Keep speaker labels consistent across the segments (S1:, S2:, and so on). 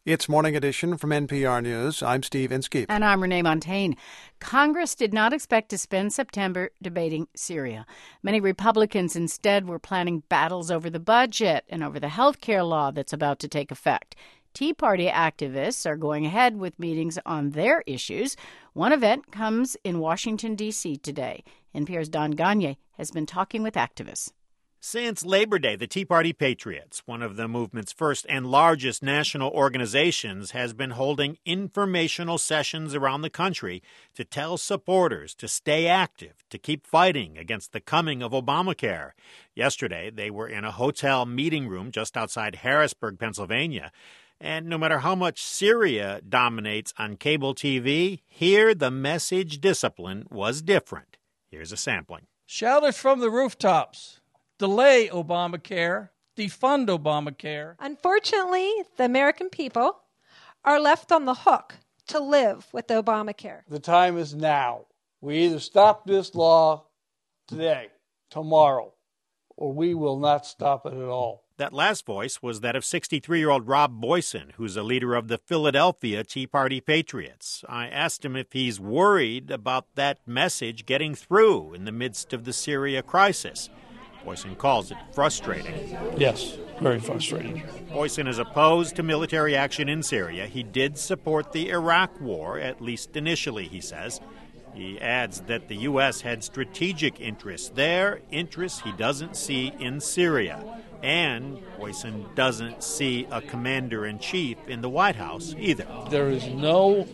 S1: It's Morning Edition from NPR News. I'm Steve Inskeep.
S2: And I'm Renee Montaigne. Congress did not expect to spend September debating Syria. Many Republicans instead were planning battles over the budget and over the health care law that's about to take effect. Tea Party activists are going ahead with meetings on their issues. One event comes in Washington, D.C. today. NPR's Don Gonyea has been talking with activists.
S3: Since Labor Day, the Tea Party Patriots, one of the movement's first and largest national organizations, has been holding informational sessions around the country to tell supporters to stay active, to keep fighting against the coming of Obamacare. Yesterday, they were in a hotel meeting room just outside Harrisburg, Pennsylvania. And no matter how much Syria dominates on cable TV, here the message discipline was different. Here's a sampling.
S4: Shout it from the rooftops. Delay Obamacare, defund Obamacare.
S5: Unfortunately, the American people are left on the hook to live with Obamacare.
S4: The time is now. We either stop this law today, tomorrow, or we will not stop it at all.
S3: That last voice was that of 63-year-old Rob Boyson, who's a leader of the Philadelphia Tea Party Patriots. I asked him if he's worried about that message getting through in the midst of the Syria crisis. Boyson calls it frustrating.
S4: Yes, very frustrating.
S3: Boyson is opposed to military action in Syria. He did support the Iraq war, at least initially, he says. He adds that the U.S. had strategic interests there, interests he doesn't see in Syria. And Boyson doesn't see a commander-in-chief in the White House either.
S4: There is no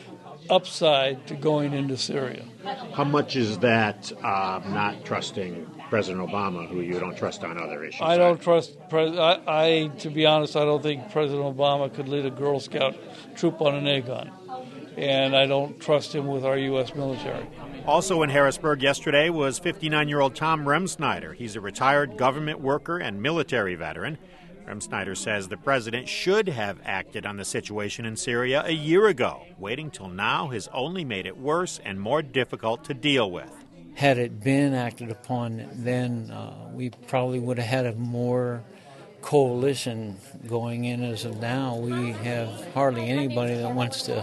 S4: upside to going into Syria.
S3: How much is that not trusting President Obama, who you don't trust on other issues?
S4: I don't trust to be honest, I don't think President Obama could lead a Girl Scout troop on an egg hunt. And I don't trust him with our U.S. military.
S3: Also in Harrisburg yesterday was 59-year-old Tom Remsnyder. He's a retired government worker and military veteran. Remsnyder says the president should have acted on the situation in Syria a year ago. Waiting till now has only made it worse and more difficult to deal with.
S6: Had it been acted upon then, we probably would have had a more coalition going in. As of now, we have hardly anybody that wants to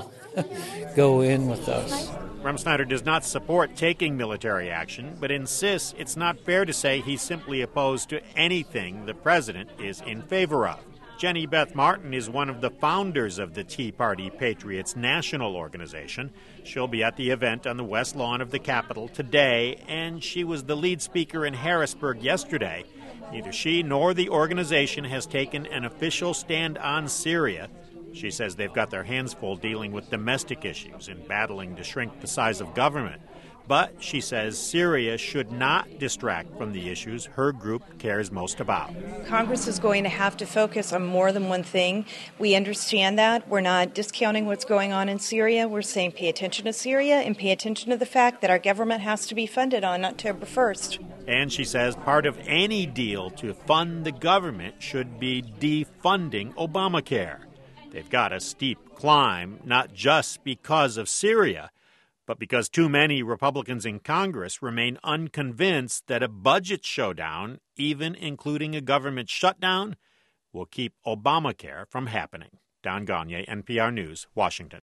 S6: go in with us.
S3: Remsnyder does not support taking military action, but insists it's not fair to say he's simply opposed to anything the president is in favor of. Jenny Beth Martin is one of the founders of the Tea Party Patriots National Organization. She'll be at the event on the West Lawn of the Capitol today, and she was the lead speaker in Harrisburg yesterday. Neither she nor the organization has taken an official stand on Syria. She says they've got their hands full dealing with domestic issues and battling to shrink the size of government. But she says Syria should not distract from the issues her group cares most about.
S7: Congress is going to have to focus on more than one thing. We understand that. We're not discounting what's going on in Syria. We're saying pay attention to Syria and pay attention to the fact that our government has to be funded on October 1st.
S3: And she says part of any deal to fund the government should be defunding Obamacare. They've got a steep climb, not just because of Syria, but because too many Republicans in Congress remain unconvinced that a budget showdown, even including a government shutdown, will keep Obamacare from happening. Don Gonyea, NPR News, Washington.